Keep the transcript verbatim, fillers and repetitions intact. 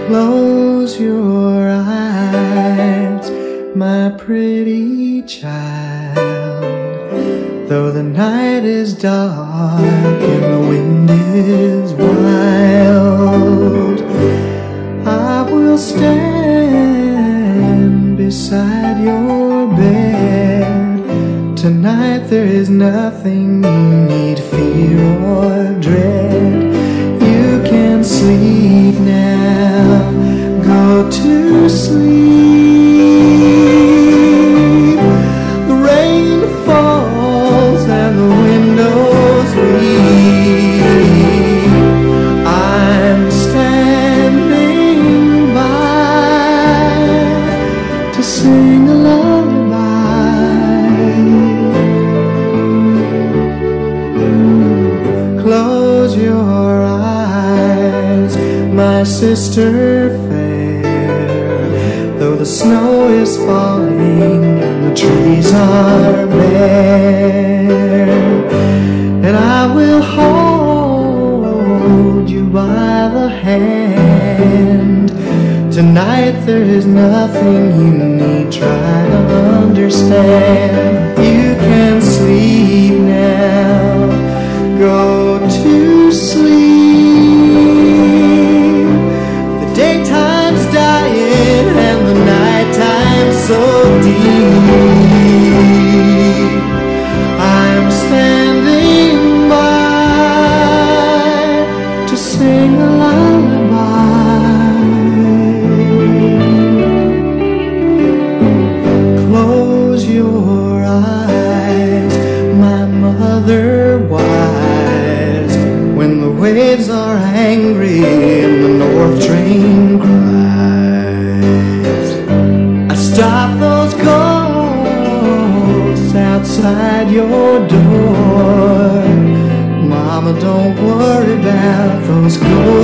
Close your eyes, my pretty child. Though the night is dark and the wind is wild, I will stand beside your bed. Tonight there is nothing you need fear or dread. You can sleep now, go to sleep. The rain falls and the windows weep. I'm standing by to sing a lullaby. Close your eyes, my sister fair. Though the snow is falling and the trees are bare, and I will hold you by the hand. Tonight there is nothing you need try to understand. You can sleep now, go to sleep. The daytime's dying and the nighttime's so deep. I'm standing by to sing a lullaby. Close your eyes, my mother wise. When the waves are angry and the north train cries, I stop those ghosts outside your door. Mama, don't worry about those ghosts